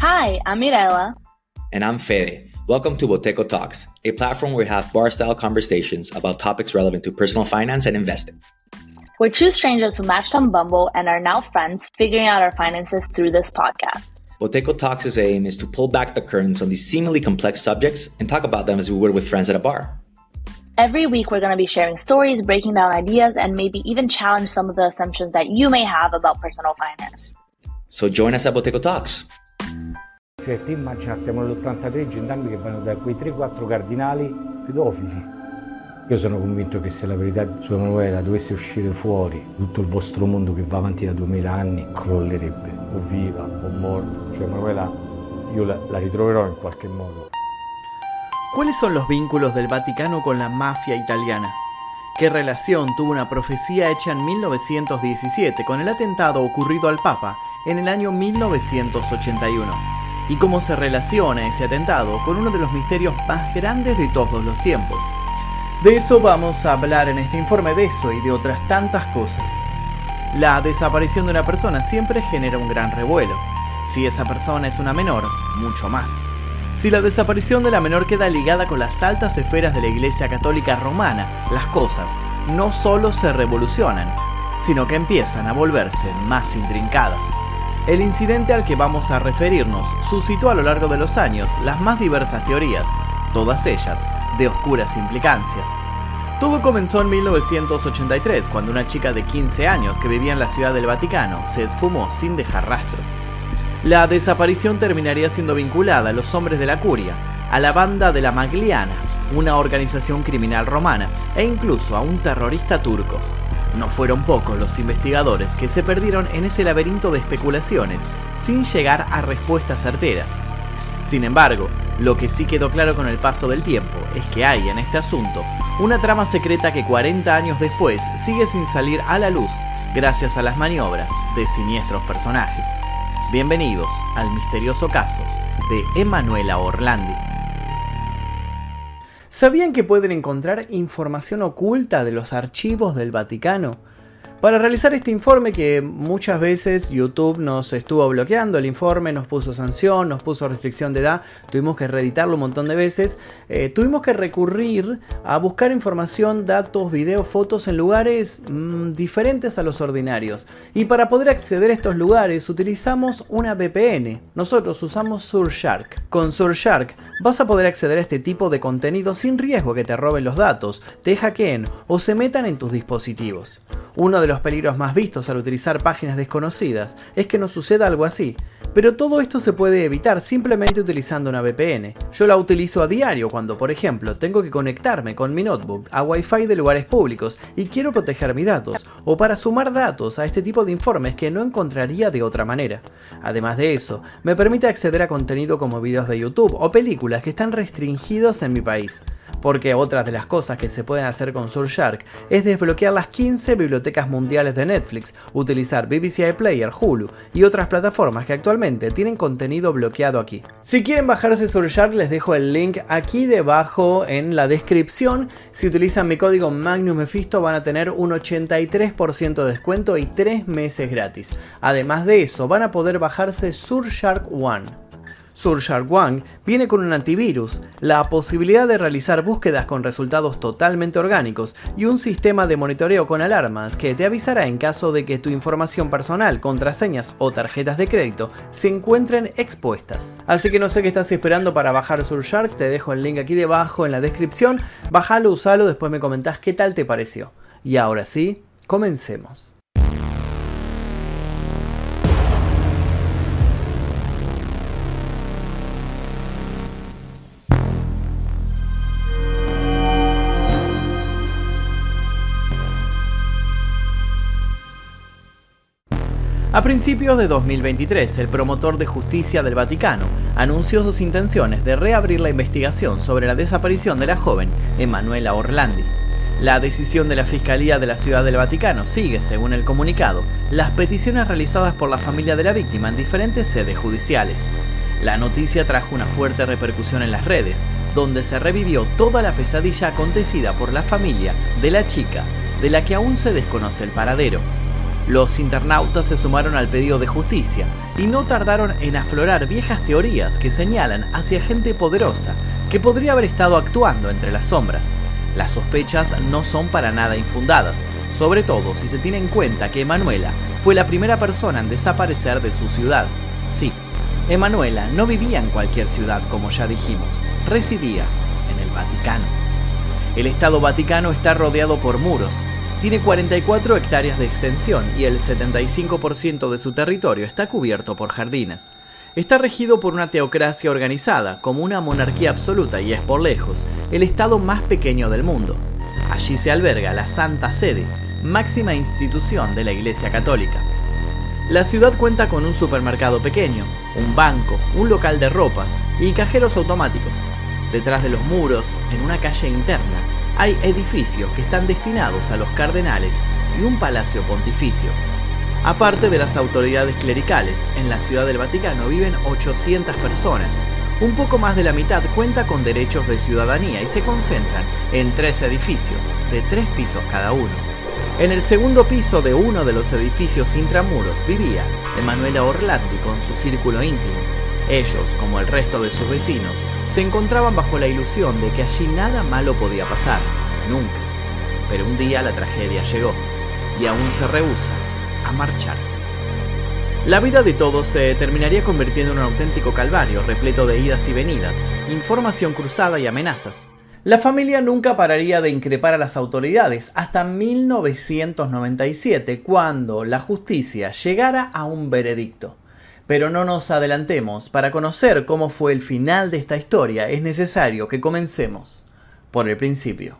Hi, I'm Mirella. And I'm Fede. Welcome to Boteco Talks, a platform where we have bar-style conversations about topics relevant to personal finance and investing. We're two strangers who matched on Bumble and are now friends, figuring out our finances through this podcast. Boteco Talks' aim is to pull back the curtains on these seemingly complex subjects and talk about them as we would with friends at a bar. Every week, we're going to be sharing stories, breaking down ideas, and maybe even challenge some of the assumptions that you may have about personal finance. So join us at Boteco Talks. Cioè te immagina, stiamo nell'83 gendarmi che vanno da quei 3-4 cardinali pedofili. Io sono convinto che se la verità su Emanuela dovesse uscire fuori, tutto il vostro mondo che va avanti da 2000 anni crollerebbe, o viva o morta. Cioè Emanuela, io la ritroverò in qualche modo. ¿Cuáles son los vínculos del Vaticano con la mafia italiana? ¿Qué relación tuvo una profecía hecha en 1917 con el atentado ocurrido al Papa en el año 1981? ¿Y cómo se relaciona ese atentado con uno de los misterios más grandes de todos los tiempos? De eso vamos a hablar en este informe, de eso y de otras tantas cosas. La desaparición de una persona siempre genera un gran revuelo. Si esa persona es una menor, mucho más. Si la desaparición de la menor queda ligada con las altas esferas de la Iglesia Católica Romana, las cosas no solo se revolucionan, sino que empiezan a volverse más intrincadas. El incidente al que vamos a referirnos suscitó a lo largo de los años las más diversas teorías, todas ellas de oscuras implicancias. Todo comenzó en 1983, cuando una chica de 15 años que vivía en la Ciudad del Vaticano se esfumó sin dejar rastro. La desaparición terminaría siendo vinculada a los hombres de la curia, a la banda de la Magliana, una organización criminal romana, e incluso a un terrorista turco. No fueron pocos los investigadores que se perdieron en ese laberinto de especulaciones sin llegar a respuestas certeras. Sin embargo, lo que sí quedó claro con el paso del tiempo es que hay en este asunto una trama secreta que 40 años después sigue sin salir a la luz gracias a las maniobras de siniestros personajes. Bienvenidos al misterioso caso de Emanuela Orlandi. ¿Sabían que pueden encontrar información oculta de los archivos del Vaticano? Para realizar este informe, que muchas veces YouTube nos estuvo bloqueando el informe, nos puso sanción, nos puso restricción de edad, tuvimos que reeditarlo un montón de veces, tuvimos que recurrir a buscar información, datos, videos, fotos en lugares diferentes a los ordinarios. Y para poder acceder a estos lugares utilizamos una VPN. Nosotros usamos Surfshark. Con Surfshark vas a poder acceder a este tipo de contenido sin riesgo que te roben los datos, te hackeen o se metan en tus dispositivos. Uno de los peligros más vistos al utilizar páginas desconocidas es que nos suceda algo así, pero todo esto se puede evitar simplemente utilizando una VPN. Yo la utilizo a diario cuando, por ejemplo, tengo que conectarme con mi notebook a Wi-Fi de lugares públicos y quiero proteger mis datos, o para sumar datos a este tipo de informes que no encontraría de otra manera. Además de eso, me permite acceder a contenido como videos de YouTube o películas que están restringidos en mi país. Porque otra de las cosas que se pueden hacer con Surfshark es desbloquear las 15 bibliotecas mundiales de Netflix, utilizar BBC iPlayer, Hulu y otras plataformas que actualmente tienen contenido bloqueado aquí. Si quieren bajarse Surfshark, les dejo el link aquí debajo en la descripción. Si utilizan mi código MagnusMephisto van a tener un 83% de descuento y 3 meses gratis. Además de eso, van a poder bajarse Surfshark One. Surfshark One viene con un antivirus, la posibilidad de realizar búsquedas con resultados totalmente orgánicos y un sistema de monitoreo con alarmas que te avisará en caso de que tu información personal, contraseñas o tarjetas de crédito se encuentren expuestas. Así que no sé qué estás esperando para bajar Surfshark, te dejo el link aquí debajo en la descripción, bájalo, usalo, después me comentás qué tal te pareció. Y ahora sí, comencemos. A principios de 2023, el promotor de justicia del Vaticano anunció sus intenciones de reabrir la investigación sobre la desaparición de la joven Emanuela Orlandi. La decisión de la Fiscalía de la Ciudad del Vaticano sigue, según el comunicado, las peticiones realizadas por la familia de la víctima en diferentes sedes judiciales. La noticia trajo una fuerte repercusión en las redes, donde se revivió toda la pesadilla acontecida por la familia de la chica, de la que aún se desconoce el paradero. Los internautas se sumaron al pedido de justicia y no tardaron en aflorar viejas teorías que señalan hacia gente poderosa que podría haber estado actuando entre las sombras. Las sospechas no son para nada infundadas, sobre todo si se tiene en cuenta que Emanuela fue la primera persona en desaparecer de su ciudad. Sí, Emanuela no vivía en cualquier ciudad, como ya dijimos, residía en el Vaticano. El Estado Vaticano está rodeado por muros. Tiene 44 hectáreas de extensión y el 75% de su territorio está cubierto por jardines. Está regido por una teocracia organizada, como una monarquía absoluta, y es por lejos el estado más pequeño del mundo. Allí se alberga la Santa Sede, máxima institución de la Iglesia Católica. La ciudad cuenta con un supermercado pequeño, un banco, un local de ropas y cajeros automáticos. Detrás de los muros, en una calle interna, hay edificios que están destinados a los cardenales y un palacio pontificio. Aparte de las autoridades clericales, en la Ciudad del Vaticano viven 800 personas. Un poco más de la mitad cuenta con derechos de ciudadanía y se concentran en 3 edificios, de 3 pisos cada uno. En el segundo piso de uno de los edificios intramuros vivía Emanuela Orlandi con su círculo íntimo. Ellos, como el resto de sus vecinos, se encontraban bajo la ilusión de que allí nada malo podía pasar, nunca. Pero un día la tragedia llegó, y aún se rehúsa a marcharse. La vida de todos se terminaría convirtiendo en un auténtico calvario, repleto de idas y venidas, información cruzada y amenazas. La familia nunca pararía de increpar a las autoridades hasta 1997, cuando la justicia llegara a un veredicto. Pero no nos adelantemos, para conocer cómo fue el final de esta historia es necesario que comencemos por el principio.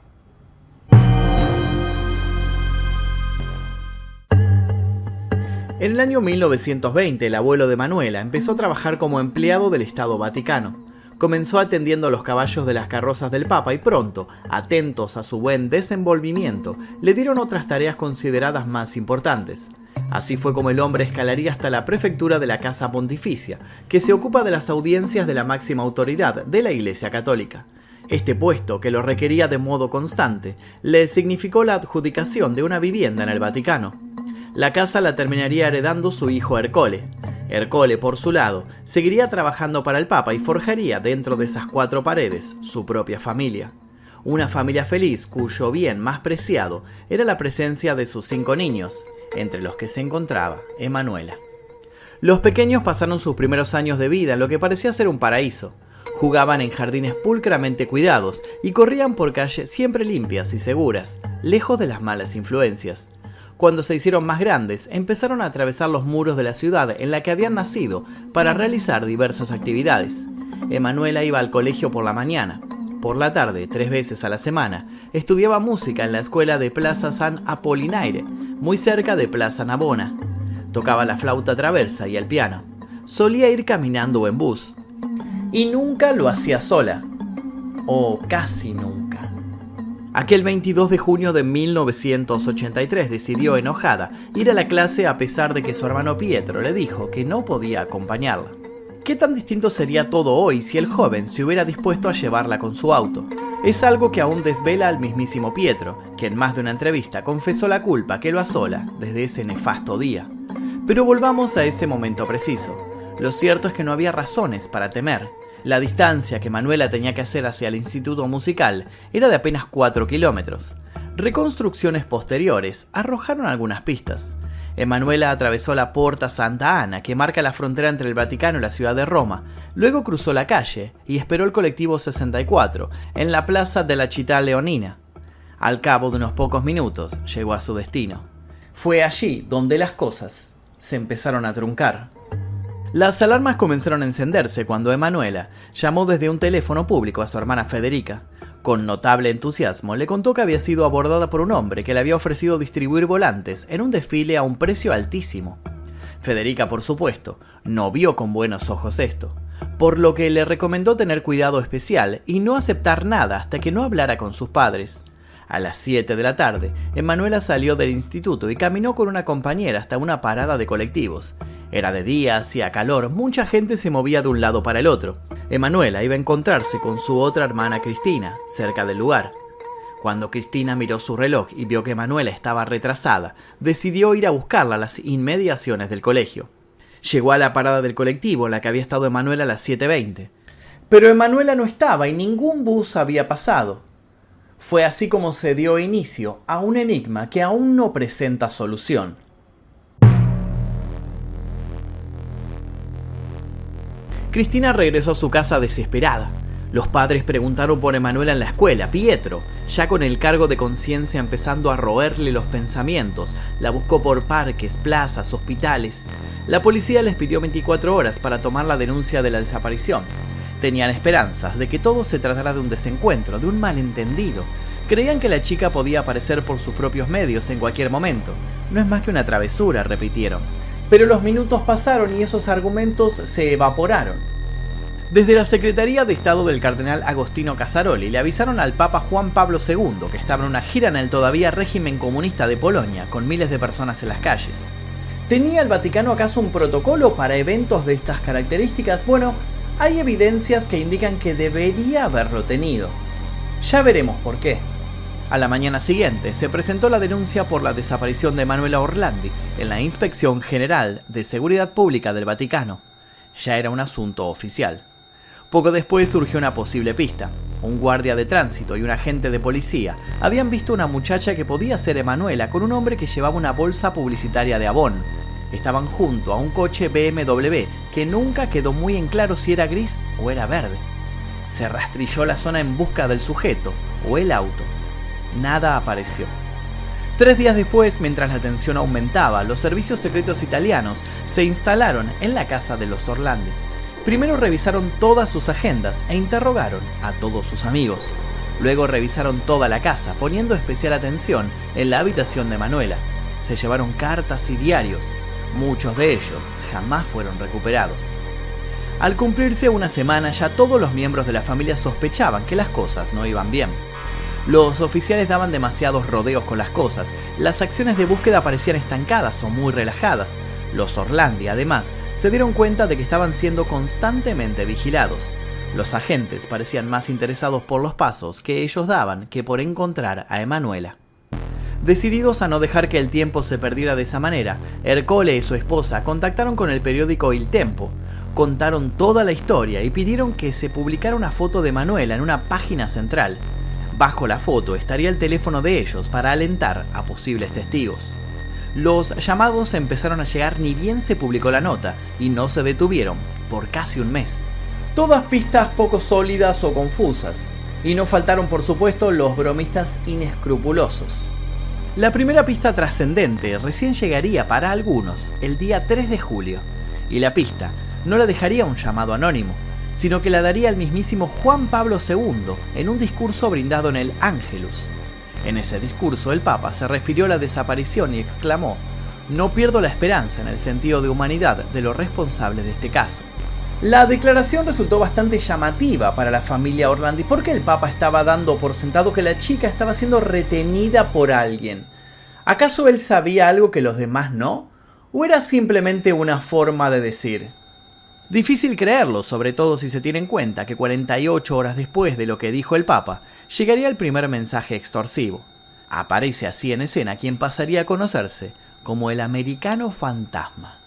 En el año 1920, el abuelo de Emanuela empezó a trabajar como empleado del Estado Vaticano. Comenzó atendiendo los caballos de las carrozas del Papa y pronto, atentos a su buen desenvolvimiento, le dieron otras tareas consideradas más importantes. Así fue como el hombre escalaría hasta la prefectura de la Casa Pontificia, que se ocupa de las audiencias de la máxima autoridad de la Iglesia Católica. Este puesto, que lo requería de modo constante, le significó la adjudicación de una vivienda en el Vaticano. La casa la terminaría heredando su hijo Ercole. Ercole, por su lado, seguiría trabajando para el Papa y forjaría dentro de esas 4 paredes su propia familia. Una familia feliz cuyo bien más preciado era la presencia de sus 5 niños, entre los que se encontraba Emanuela. Los pequeños pasaron sus primeros años de vida en lo que parecía ser un paraíso. Jugaban en jardines pulcramente cuidados y corrían por calles siempre limpias y seguras, lejos de las malas influencias. Cuando se hicieron más grandes, empezaron a atravesar los muros de la ciudad en la que habían nacido para realizar diversas actividades. Emanuela iba al colegio por la mañana. Por la tarde, 3 veces a la semana, estudiaba música en la escuela de Plaza San Apolinaire, muy cerca de Plaza Navona. Tocaba la flauta traversa y el piano. Solía ir caminando o en bus. Y nunca lo hacía sola. O casi nunca. Aquel 22 de junio de 1983 decidió, enojada, ir a la clase a pesar de que su hermano Pietro le dijo que no podía acompañarla. ¿Qué tan distinto sería todo hoy si el joven se hubiera dispuesto a llevarla con su auto? Es algo que aún desvela al mismísimo Pietro, que en más de una entrevista confesó la culpa que lo asola desde ese nefasto día. Pero volvamos a ese momento preciso. Lo cierto es que no había razones para temer. La distancia que Emanuela tenía que hacer hacia el instituto musical era de apenas 4 kilómetros. Reconstrucciones posteriores arrojaron algunas pistas. Emanuela atravesó la Porta Santa Ana, que marca la frontera entre el Vaticano y la ciudad de Roma. Luego cruzó la calle y esperó el colectivo 64 en la plaza de la Città Leonina. Al cabo de unos pocos minutos llegó a su destino. Fue allí donde las cosas se empezaron a truncar. Las alarmas comenzaron a encenderse cuando Emanuela llamó desde un teléfono público a su hermana Federica. Con notable entusiasmo le contó que había sido abordada por un hombre que le había ofrecido distribuir volantes en un desfile a un precio altísimo. Federica, por supuesto, no vio con buenos ojos esto, por lo que le recomendó tener cuidado especial y no aceptar nada hasta que no hablara con sus padres. A las 7 de la tarde, Emanuela salió del instituto y caminó con una compañera hasta una parada de colectivos. Era de día, hacía calor, mucha gente se movía de un lado para el otro. Emanuela iba a encontrarse con su otra hermana Cristina, cerca del lugar. Cuando Cristina miró su reloj y vio que Emanuela estaba retrasada, decidió ir a buscarla a las inmediaciones del colegio. Llegó a la parada del colectivo en la que había estado Emanuela a las 7:20. Pero Emanuela no estaba y ningún bus había pasado. Fue así como se dio inicio a un enigma que aún no presenta solución. Cristina regresó a su casa desesperada. Los padres preguntaron por Emanuela en la escuela. Pietro, ya con el cargo de conciencia empezando a roerle los pensamientos, la buscó por parques, plazas, hospitales. La policía les pidió 24 horas para tomar la denuncia de la desaparición. Tenían esperanzas de que todo se tratara de un desencuentro, de un malentendido. Creían que la chica podía aparecer por sus propios medios en cualquier momento. No es más que una travesura, repitieron. Pero los minutos pasaron y esos argumentos se evaporaron. Desde la Secretaría de Estado del cardenal Agostino Casaroli le avisaron al Papa Juan Pablo II que estaba en una gira en el todavía régimen comunista de Polonia, con miles de personas en las calles. ¿Tenía el Vaticano acaso un protocolo para eventos de estas características? Bueno, hay evidencias que indican que debería haberlo tenido. Ya veremos por qué. A la mañana siguiente se presentó la denuncia por la desaparición de Emanuela Orlandi en la Inspección General de Seguridad Pública del Vaticano. Ya era un asunto oficial. Poco después surgió una posible pista. Un guardia de tránsito y un agente de policía habían visto una muchacha que podía ser Emanuela con un hombre que llevaba una bolsa publicitaria de Avon. Estaban junto a un coche BMW que nunca quedó muy en claro si era gris o era verde. Se rastrilló la zona en busca del sujeto o el auto. Nada apareció. 3 días después, mientras la tensión aumentaba, los servicios secretos italianos se instalaron en la casa de los Orlandi. Primero revisaron todas sus agendas e interrogaron a todos sus amigos. Luego revisaron toda la casa, poniendo especial atención en la habitación de Emanuela. Se llevaron cartas y diarios. Muchos de ellos jamás fueron recuperados. Al cumplirse una semana, ya todos los miembros de la familia sospechaban que las cosas no iban bien. Los oficiales daban demasiados rodeos con las cosas, las acciones de búsqueda parecían estancadas o muy relajadas. Los Orlandi, además, se dieron cuenta de que estaban siendo constantemente vigilados. Los agentes parecían más interesados por los pasos que ellos daban que por encontrar a Emanuela. Decididos a no dejar que el tiempo se perdiera de esa manera, Ercole y su esposa contactaron con el periódico Il Tempo, contaron toda la historia y pidieron que se publicara una foto de Emanuela en una página central. Bajo la foto estaría el teléfono de ellos para alentar a posibles testigos. Los llamados empezaron a llegar ni bien se publicó la nota y no se detuvieron por casi un mes. Todas pistas poco sólidas o confusas. Y no faltaron, por supuesto, los bromistas inescrupulosos. La primera pista trascendente recién llegaría para algunos el día 3 de julio. Y la pista no la dejaría un llamado anónimo, sino que la daría el mismísimo Juan Pablo II en un discurso brindado en el Ángelus. En ese discurso el Papa se refirió a la desaparición y exclamó: "No pierdo la esperanza en el sentido de humanidad de los responsables de este caso". La declaración resultó bastante llamativa para la familia Orlandi porque el Papa estaba dando por sentado que la chica estaba siendo retenida por alguien. ¿Acaso él sabía algo que los demás no? ¿O era simplemente una forma de decir? Difícil creerlo, sobre todo si se tiene en cuenta que 48 horas después de lo que dijo el Papa, llegaría el primer mensaje extorsivo. Aparece así en escena quien pasaría a conocerse como el americano fantasma.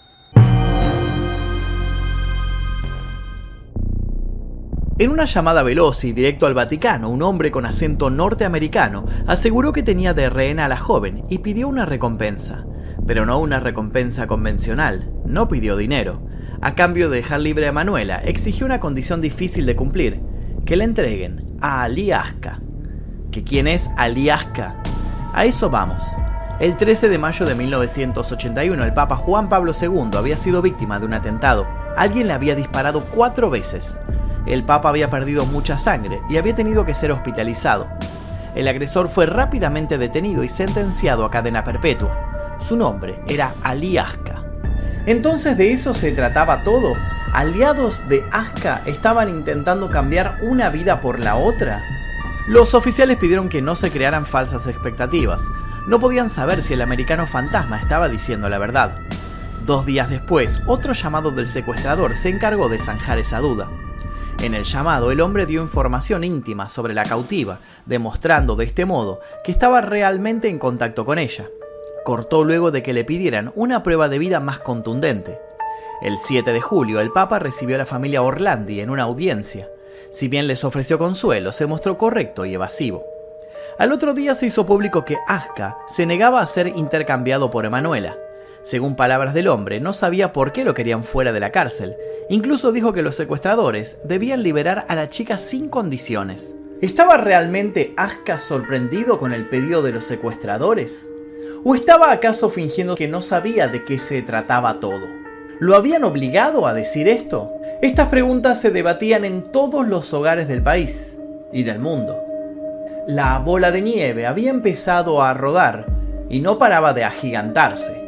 En una llamada veloz y directo al Vaticano, un hombre con acento norteamericano aseguró que tenía de rehén a la joven y pidió una recompensa. Pero no una recompensa convencional, no pidió dinero. A cambio de dejar libre a Emanuela, exigió una condición difícil de cumplir: que le entreguen a Ali Aska. ¿Que quién es Ali Aska? A eso vamos. El 13 de mayo de 1981, el Papa Juan Pablo II había sido víctima de un atentado. Alguien le había disparado 4 veces. El Papa había perdido mucha sangre y había tenido que ser hospitalizado. El agresor fue rápidamente detenido y sentenciado a cadena perpetua. Su nombre era Ali Aska. Entonces, ¿de eso se trataba todo? ¿Aliados de Aska estaban intentando cambiar una vida por la otra? Los oficiales pidieron que no se crearan falsas expectativas. No podían saber si el americano fantasma estaba diciendo la verdad. 2 días después, otro llamado del secuestrador se encargó de zanjar esa duda. En el llamado, el hombre dio información íntima sobre la cautiva, demostrando de este modo que estaba realmente en contacto con ella. Cortó luego de que le pidieran una prueba de vida más contundente. El 7 de julio, el Papa recibió a la familia Orlandi en una audiencia. Si bien les ofreció consuelo, se mostró correcto y evasivo. Al otro día se hizo público que Aska se negaba a ser intercambiado por Emanuela. Según palabras del hombre, no sabía por qué lo querían fuera de la cárcel. Incluso dijo que los secuestradores debían liberar a la chica sin condiciones. ¿Estaba realmente Aska sorprendido con el pedido de los secuestradores? ¿O estaba acaso fingiendo que no sabía de qué se trataba todo? ¿Lo habían obligado a decir esto? Estas preguntas se debatían en todos los hogares del país y del mundo. La bola de nieve había empezado a rodar y no paraba de agigantarse.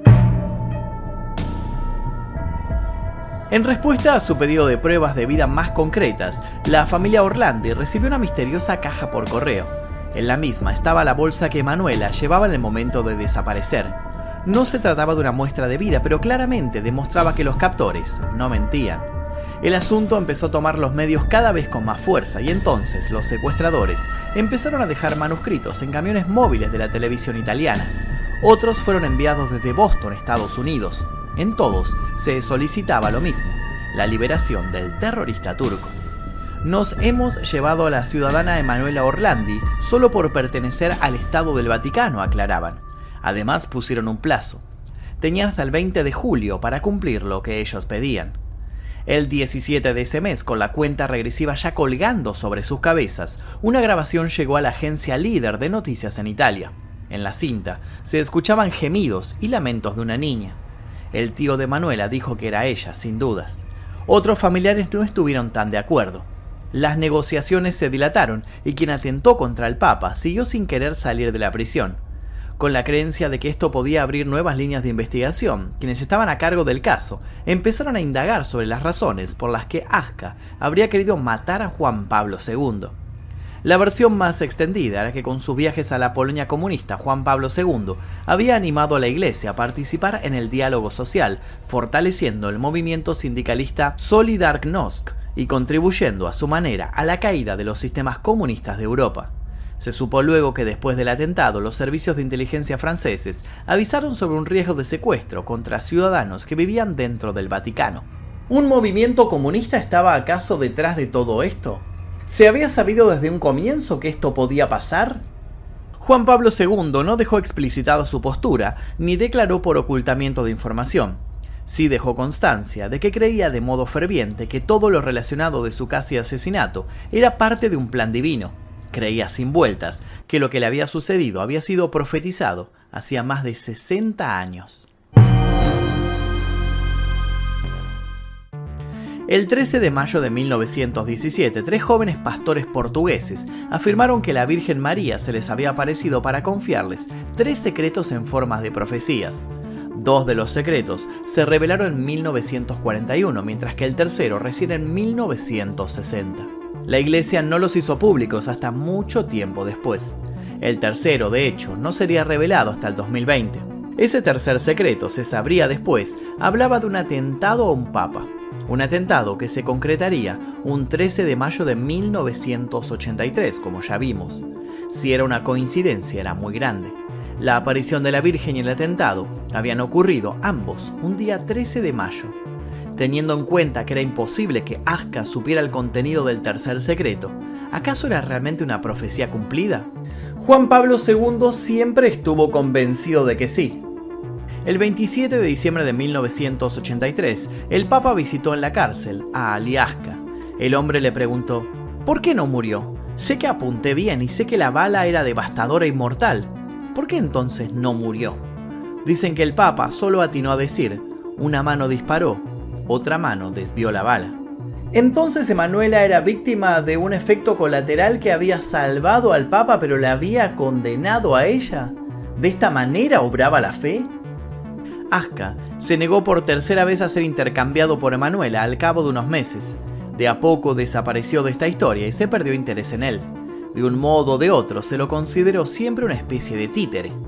En respuesta a su pedido de pruebas de vida más concretas, la familia Orlandi recibió una misteriosa caja por correo. En la misma estaba la bolsa que Emanuela llevaba en el momento de desaparecer. No se trataba de una muestra de vida, pero claramente demostraba que los captores no mentían. El asunto empezó a tomar los medios cada vez con más fuerza y entonces los secuestradores empezaron a dejar manuscritos en camiones móviles de la televisión italiana. Otros fueron enviados desde Boston, Estados Unidos. En todos se solicitaba lo mismo, la liberación del terrorista turco. Nos hemos llevado a la ciudadana Emanuela Orlandi solo por pertenecer al Estado del Vaticano, aclaraban. Además pusieron un plazo. Tenían hasta el 20 de julio para cumplir lo que ellos pedían. El 17 de ese mes, con la cuenta regresiva ya colgando sobre sus cabezas, una grabación llegó a la agencia líder de noticias en Italia. En la cinta se escuchaban gemidos y lamentos de una niña. El tío de Manuela dijo que era ella, sin dudas. Otros familiares no estuvieron tan de acuerdo. Las negociaciones se dilataron y quien atentó contra el Papa siguió sin querer salir de la prisión. Con la creencia de que esto podía abrir nuevas líneas de investigación, quienes estaban a cargo del caso empezaron a indagar sobre las razones por las que Aska habría querido matar a Juan Pablo II. La versión más extendida era que con sus viajes a la Polonia comunista, Juan Pablo II había animado a la Iglesia a participar en el diálogo social, fortaleciendo el movimiento sindicalista Solidarność y contribuyendo a su manera a la caída de los sistemas comunistas de Europa. Se supo luego que después del atentado los servicios de inteligencia franceses avisaron sobre un riesgo de secuestro contra ciudadanos que vivían dentro del Vaticano. ¿Un movimiento comunista estaba acaso detrás de todo esto? ¿Se había sabido desde un comienzo que esto podía pasar? Juan Pablo II no dejó explicitada su postura ni declaró por ocultamiento de información. Sí dejó constancia de que creía de modo ferviente que todo lo relacionado de su casi asesinato era parte de un plan divino. Creía sin vueltas que lo que le había sucedido había sido profetizado hacía más de 60 años. El 13 de mayo de 1917, 3 jóvenes pastores portugueses afirmaron que la Virgen María se les había aparecido para confiarles 3 secretos en forma de profecías. 2 de los secretos se revelaron en 1941, mientras que el tercero recién en 1960. La Iglesia no los hizo públicos hasta mucho tiempo después. El tercero, de hecho, no sería revelado hasta el 2020. Ese tercer secreto, se sabría después, hablaba de un atentado a un papa. Un atentado que se concretaría un 13 de mayo de 1983, como ya vimos. Si era una coincidencia, era muy grande. La aparición de la Virgen y el atentado habían ocurrido ambos un día 13 de mayo. Teniendo en cuenta que era imposible que Aska supiera el contenido del tercer secreto, ¿acaso era realmente una profecía cumplida? Juan Pablo II siempre estuvo convencido de que sí. El 27 de diciembre de 1983, el Papa visitó en la cárcel a Ali Aska. El hombre le preguntó: ¿por qué no murió? Sé que apunté bien y sé que la bala era devastadora y mortal. ¿Por qué entonces no murió? Dicen que el Papa solo atinó a decir: una mano disparó, otra mano desvió la bala. Entonces Emanuela era víctima de un efecto colateral que había salvado al Papa pero la había condenado a ella. ¿De esta manera obraba la fe? Aska se negó por tercera vez a ser intercambiado por Emanuela al cabo de unos meses. De a poco desapareció de esta historia y se perdió interés en él. De un modo o de otro se lo consideró siempre una especie de títere.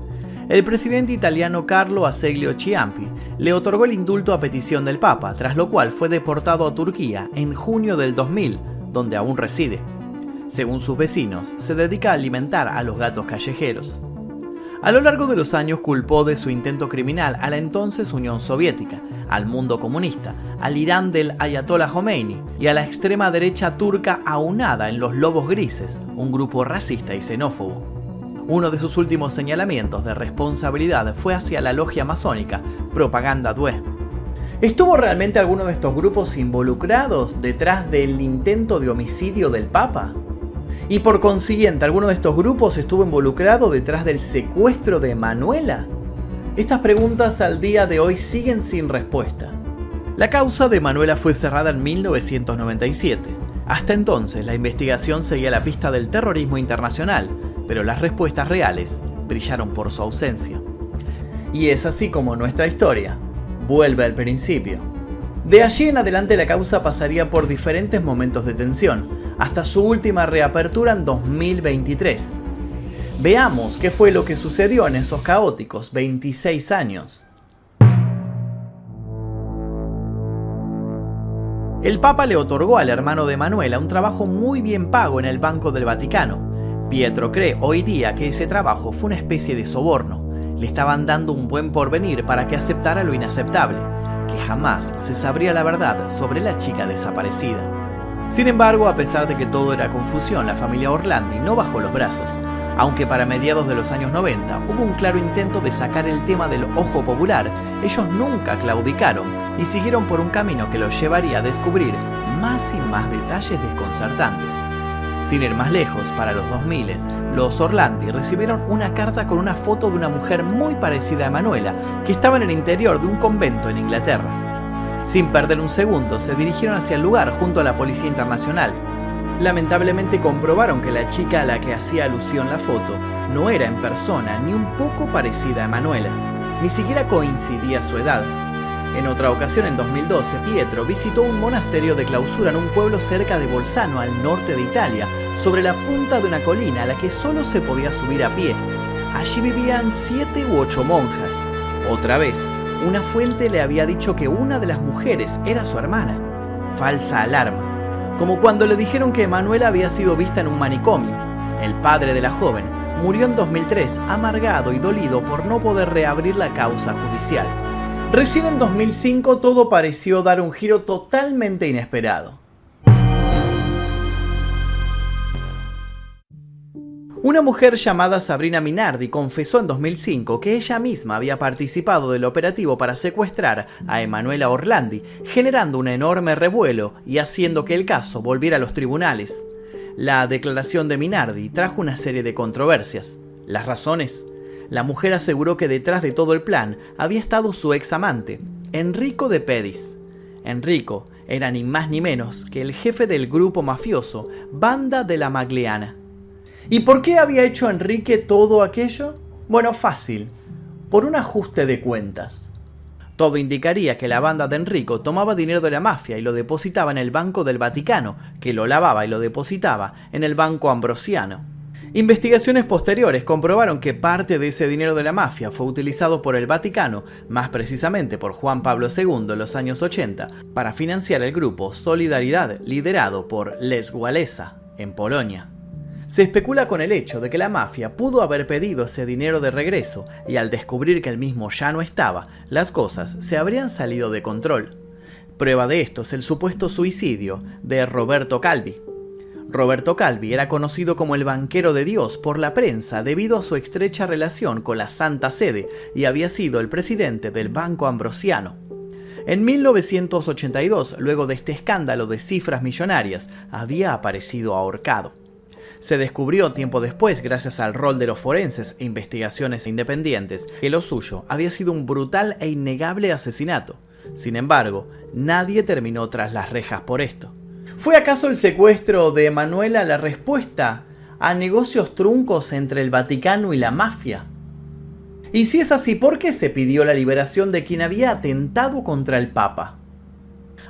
el presidente italiano Carlo Azeglio Ciampi le otorgó el indulto a petición del Papa, tras lo cual fue deportado a Turquía en junio del 2000, donde aún reside. Según sus vecinos, se dedica a alimentar a los gatos callejeros. A lo largo de los años culpó de su intento criminal a la entonces Unión Soviética, al mundo comunista, al Irán del Ayatollah Khomeini y a la extrema derecha turca aunada en los Lobos Grises, un grupo racista y xenófobo. Uno de sus últimos señalamientos de responsabilidad fue hacia la logia masónica Propaganda Due. ¿Estuvo realmente alguno de estos grupos involucrados detrás del intento de homicidio del Papa? Y por consiguiente, ¿alguno de estos grupos estuvo involucrado detrás del secuestro de Manuela? Estas preguntas al día de hoy siguen sin respuesta. La causa de Manuela fue cerrada en 1997. Hasta entonces, la investigación seguía la pista del terrorismo internacional, pero las respuestas reales brillaron por su ausencia. Y es así como nuestra historia vuelve al principio. De allí en adelante la causa pasaría por diferentes momentos de tensión, hasta su última reapertura en 2023. Veamos qué fue lo que sucedió en esos caóticos 26 años. El Papa le otorgó al hermano de Manuela un trabajo muy bien pago en el Banco del Vaticano. Pietro cree hoy día que ese trabajo fue una especie de soborno. Le estaban dando un buen porvenir para que aceptara lo inaceptable, que jamás se sabría la verdad sobre la chica desaparecida. Sin embargo, a pesar de que todo era confusión, la familia Orlandi no bajó los brazos, aunque para mediados de los años 90 hubo un claro intento de sacar el tema del ojo popular. Ellos nunca claudicaron y siguieron por un camino que los llevaría a descubrir más y más detalles desconcertantes. Sin ir más lejos, para los 2000, los Orlandi recibieron una carta con una foto de una mujer muy parecida a Manuela, que estaba en el interior de un convento en Inglaterra. Sin perder un segundo, se dirigieron hacia el lugar junto a la Policía Internacional. Lamentablemente comprobaron que la chica a la que hacía alusión la foto no era en persona ni un poco parecida a Manuela, ni siquiera coincidía su edad. En otra ocasión, en 2012, Pietro visitó un monasterio de clausura en un pueblo cerca de Bolzano, al norte de Italia, sobre la punta de una colina a la que solo se podía subir a pie. Allí vivían 7 u 8 monjas. Otra vez, una fuente le había dicho que una de las mujeres era su hermana. Falsa alarma. Como cuando le dijeron que Manuela había sido vista en un manicomio. El padre de la joven murió en 2003, amargado y dolido por no poder reabrir la causa judicial. Recién en 2005 todo pareció dar un giro totalmente inesperado. Una mujer llamada Sabrina Minardi confesó en 2005 que ella misma había participado del operativo para secuestrar a Emanuela Orlandi, generando un enorme revuelo y haciendo que el caso volviera a los tribunales. La declaración de Minardi trajo una serie de controversias. ¿Las razones? La mujer aseguró que detrás de todo el plan había estado su ex amante, Enrico De Pedis. Enrico era ni más ni menos que el jefe del grupo mafioso Banda della Magliana. ¿Y por qué había hecho Enrique todo aquello? Bueno, fácil, por un ajuste de cuentas. Todo indicaría que la banda de Enrico tomaba dinero de la mafia y lo depositaba en el Banco del Vaticano, que lo lavaba y lo depositaba en el Banco Ambrosiano. Investigaciones posteriores comprobaron que parte de ese dinero de la mafia fue utilizado por el Vaticano, más precisamente por Juan Pablo II en los años 80, para financiar el grupo Solidaridad, liderado por Lech Walesa, en Polonia. Se especula con el hecho de que la mafia pudo haber pedido ese dinero de regreso y al descubrir que el mismo ya no estaba, las cosas se habrían salido de control. Prueba de esto es el supuesto suicidio de Roberto Calvi. Roberto Calvi era conocido como el banquero de Dios por la prensa debido a su estrecha relación con la Santa Sede y había sido el presidente del Banco Ambrosiano. En 1982, luego de este escándalo de cifras millonarias, había aparecido ahorcado. Se descubrió tiempo después, gracias al rol de los forenses e investigaciones independientes, que lo suyo había sido un brutal e innegable asesinato. Sin embargo, nadie terminó tras las rejas por esto. ¿Fue acaso el secuestro de Emanuela la respuesta a negocios truncos entre el Vaticano y la mafia? Y si es así, ¿por qué se pidió la liberación de quien había atentado contra el Papa?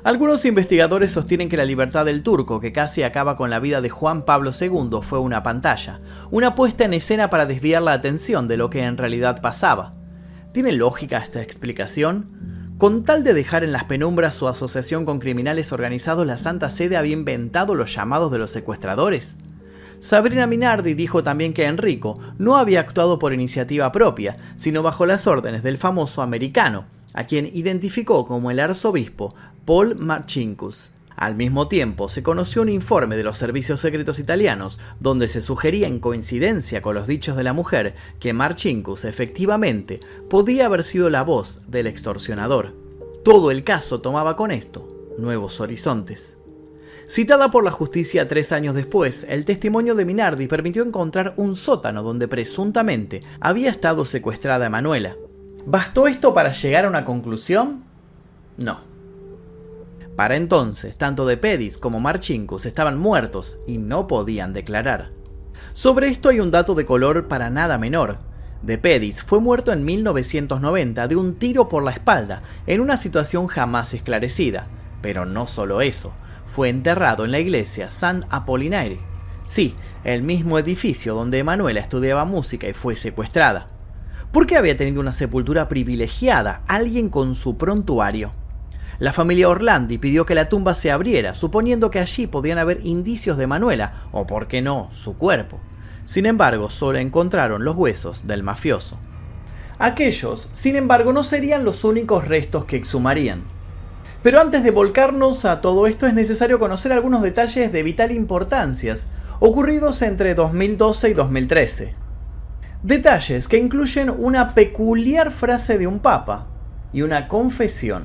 Algunos investigadores sostienen que la libertad del turco, que casi acaba con la vida de Juan Pablo II, fue una pantalla, una puesta en escena para desviar la atención de lo que en realidad pasaba. ¿Tiene lógica esta explicación? Con tal de dejar en las penumbras su asociación con criminales organizados, la Santa Sede había inventado los llamados de los secuestradores. Sabrina Minardi dijo también que Enrico no había actuado por iniciativa propia, sino bajo las órdenes del famoso americano, a quien identificó como el arzobispo Paul Marcinkus. Al mismo tiempo, se conoció un informe de los servicios secretos italianos donde se sugería, en coincidencia con los dichos de la mujer, que Marcinkus efectivamente podía haber sido la voz del extorsionador. Todo el caso tomaba con esto nuevos horizontes. Citada por la justicia 3 años después, el testimonio de Minardi permitió encontrar un sótano donde presuntamente había estado secuestrada Emanuela. ¿Bastó esto para llegar a una conclusión? No. Para entonces, tanto De Pedis como Marcinkus estaban muertos y no podían declarar. Sobre esto hay un dato de color para nada menor. De Pedis fue muerto en 1990 de un tiro por la espalda, en una situación jamás esclarecida. Pero no solo eso, fue enterrado en la iglesia San Apollinare. Sí, el mismo edificio donde Emanuela estudiaba música y fue secuestrada. ¿Por qué había tenido una sepultura privilegiada alguien con su prontuario? La familia Orlandi pidió que la tumba se abriera, suponiendo que allí podían haber indicios de Emanuela, o por qué no, su cuerpo. Sin embargo, solo encontraron los huesos del mafioso. Aquellos, sin embargo, no serían los únicos restos que exhumarían. Pero antes de volcarnos a todo esto es necesario conocer algunos detalles de vital importancia ocurridos entre 2012 y 2013. Detalles que incluyen una peculiar frase de un papa y una confesión.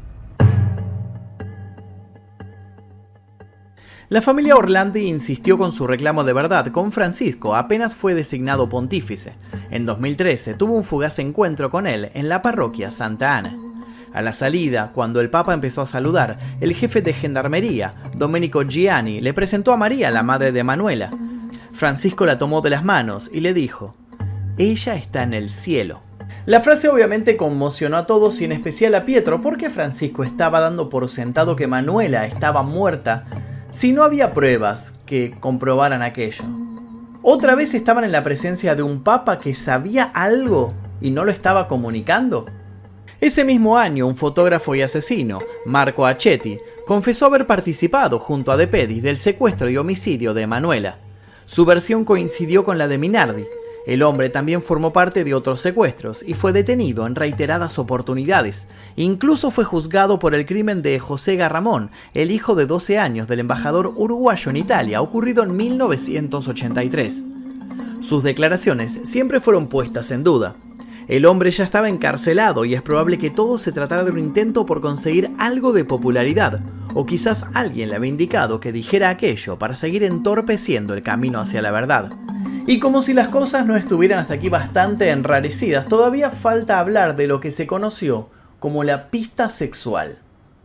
La familia Orlandi insistió con su reclamo de verdad con Francisco apenas fue designado pontífice. En 2013 tuvo un fugaz encuentro con él en la parroquia Santa Ana. A la salida, cuando el Papa empezó a saludar, el jefe de gendarmería, Domenico Gianni, le presentó a María, la madre de Emanuela. Francisco la tomó de las manos y le dijo: «Ella está en el cielo». La frase obviamente conmocionó a todos y en especial a Pietro, porque Francisco estaba dando por sentado que Emanuela estaba muerta si no había pruebas que comprobaran aquello. ¿Otra vez estaban en la presencia de un papa que sabía algo y no lo estaba comunicando? Ese mismo año, un fotógrafo y asesino, Marco Accetti, confesó haber participado junto a De Pedis del secuestro y homicidio de Emanuela. Su versión coincidió con la de Minardi. El hombre también formó parte de otros secuestros y fue detenido en reiteradas oportunidades. Incluso fue juzgado por el crimen de José Garramón, el hijo de 12 años del embajador uruguayo en Italia, ocurrido en 1983. Sus declaraciones siempre fueron puestas en duda. El hombre ya estaba encarcelado y es probable que todo se tratara de un intento por conseguir algo de popularidad, o quizás alguien le había indicado que dijera aquello para seguir entorpeciendo el camino hacia la verdad. Y como si las cosas no estuvieran hasta aquí bastante enrarecidas, todavía falta hablar de lo que se conoció como la pista sexual.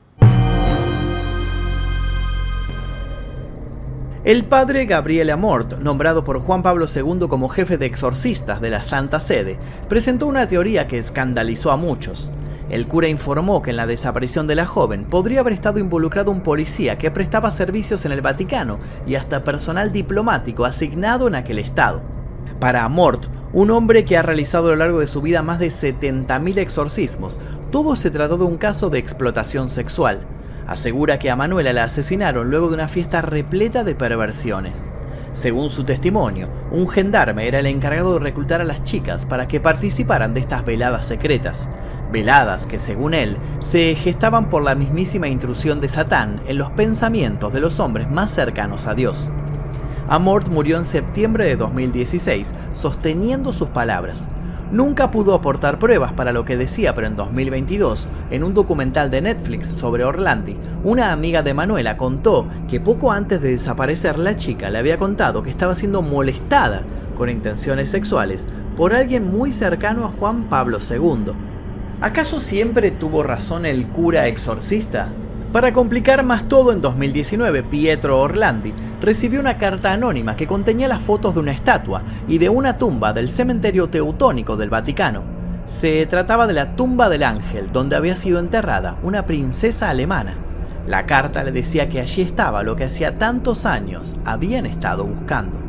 El padre Gabriele Amort, nombrado por Juan Pablo II como jefe de exorcistas de la Santa Sede, presentó una teoría que escandalizó a muchos. El cura informó que en la desaparición de la joven podría haber estado involucrado un policía que prestaba servicios en el Vaticano y hasta personal diplomático asignado en aquel estado. Para Amort, un hombre que ha realizado a lo largo de su vida más de 70.000 exorcismos, todo se trató de un caso de explotación sexual. Asegura que a Emanuela la asesinaron luego de una fiesta repleta de perversiones. Según su testimonio, un gendarme era el encargado de reclutar a las chicas para que participaran de estas veladas secretas. Veladas que, según él, se gestaban por la mismísima intrusión de Satán en los pensamientos de los hombres más cercanos a Dios. Amort murió en septiembre de 2016, sosteniendo sus palabras. Nunca pudo aportar pruebas para lo que decía, pero en 2022, en un documental de Netflix sobre Orlandi, una amiga de Emanuela contó que poco antes de desaparecer la chica le había contado que estaba siendo molestada con intenciones sexuales por alguien muy cercano a Juan Pablo II. ¿Acaso siempre tuvo razón el cura exorcista? Para complicar más todo, en 2019, Pietro Orlandi recibió una carta anónima que contenía las fotos de una estatua y de una tumba del cementerio teutónico del Vaticano. Se trataba de la tumba del ángel, donde había sido enterrada una princesa alemana. La carta le decía que allí estaba lo que hacía tantos años habían estado buscando.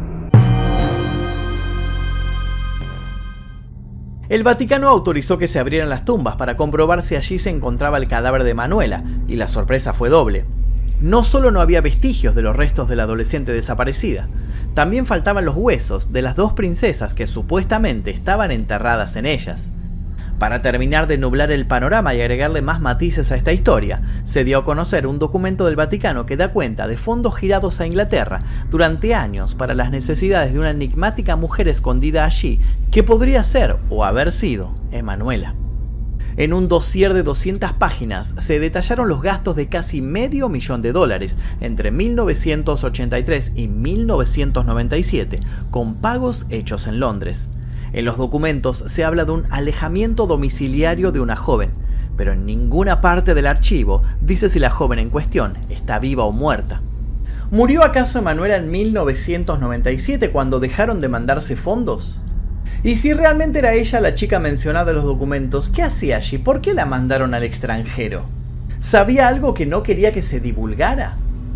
El Vaticano autorizó que se abrieran las tumbas para comprobar si allí se encontraba el cadáver de Manuela, y la sorpresa fue doble. No solo no había vestigios de los restos de la adolescente desaparecida, también faltaban los huesos de las dos princesas que supuestamente estaban enterradas en ellas. Para terminar de nublar el panorama y agregarle más matices a esta historia, se dio a conocer un documento del Vaticano que da cuenta de fondos girados a Inglaterra durante años para las necesidades de una enigmática mujer escondida allí que podría ser o haber sido Emanuela. En un dossier de 200 páginas se detallaron los gastos de casi $500,000 entre 1983 y 1997, con pagos hechos en Londres. En los documentos se habla de un alejamiento domiciliario de una joven, pero en ninguna parte del archivo dice si la joven en cuestión está viva o muerta. ¿Murió acaso Emanuela en 1997 cuando dejaron de mandarse fondos? Y si realmente era ella la chica mencionada en los documentos, ¿qué hacía allí? ¿Por qué la mandaron al extranjero? ¿Sabía algo que no quería que se divulgara?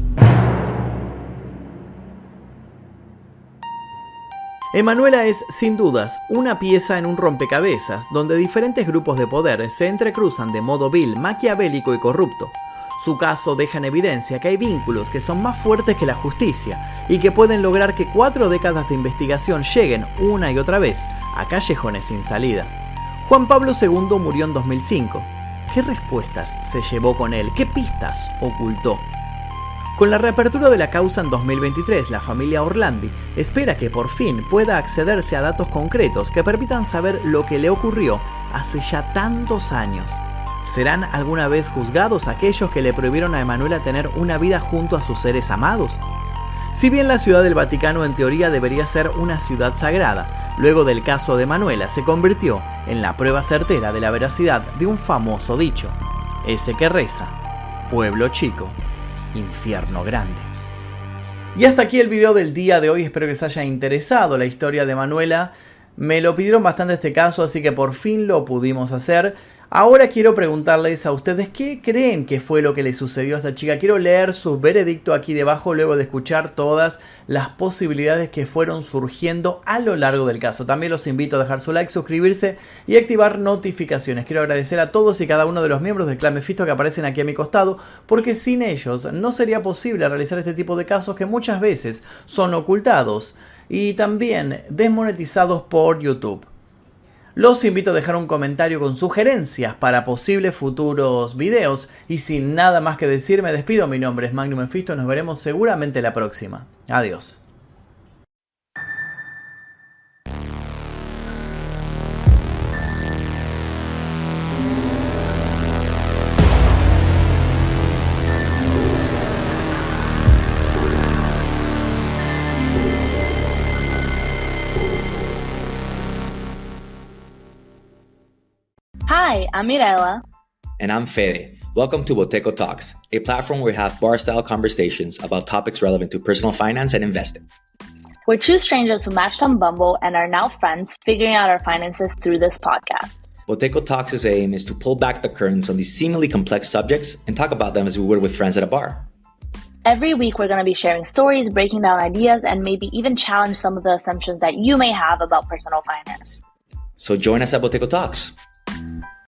Emanuela es, sin dudas, una pieza en un rompecabezas donde diferentes grupos de poder se entrecruzan de modo vil, maquiavélico y corrupto. Su caso deja en evidencia que hay vínculos que son más fuertes que la justicia y que pueden lograr que 4 décadas de investigación lleguen una y otra vez a callejones sin salida. Juan Pablo II murió en 2005. ¿Qué respuestas se llevó con él? ¿Qué pistas ocultó? Con la reapertura de la causa en 2023, la familia Orlandi espera que por fin pueda accederse a datos concretos que permitan saber lo que le ocurrió hace ya tantos años. ¿Serán alguna vez juzgados aquellos que le prohibieron a Emanuela tener una vida junto a sus seres amados? Si bien la Ciudad del Vaticano en teoría debería ser una ciudad sagrada, luego del caso de Emanuela se convirtió en la prueba certera de la veracidad de un famoso dicho, ese que reza, pueblo chico, infierno grande. Y hasta aquí el video del día de hoy, espero que os haya interesado la historia de Emanuela. Me lo pidieron bastante este caso, así que por fin lo pudimos hacer. Ahora quiero preguntarles a ustedes qué creen que fue lo que le sucedió a esta chica. Quiero leer su veredicto aquí debajo luego de escuchar todas las posibilidades que fueron surgiendo a lo largo del caso. También los invito a dejar su like, suscribirse y activar notificaciones. Quiero agradecer a todos y cada uno de los miembros del Clan Mephisto que aparecen aquí a mi costado, porque sin ellos no sería posible realizar este tipo de casos que muchas veces son ocultados y también desmonetizados por YouTube. Los invito a dejar un comentario con sugerencias para posibles futuros videos y sin nada más que decir me despido. Mi nombre es Magnum Mephisto, nos veremos seguramente la próxima. Adiós. Hi, I'm Mirella. And I'm Fede. Welcome to Boteco Talks, a platform where we have bar-style conversations about topics relevant to personal finance and investing. We're two strangers who matched on Bumble and are now friends, figuring out our finances through this podcast. Boteco Talks' aim is to pull back the curtains on these seemingly complex subjects and talk about them as we would with friends at a bar. Every week, we're going to be sharing stories, breaking down ideas, and maybe even challenge some of the assumptions that you may have about personal finance. So join us at Boteco Talks.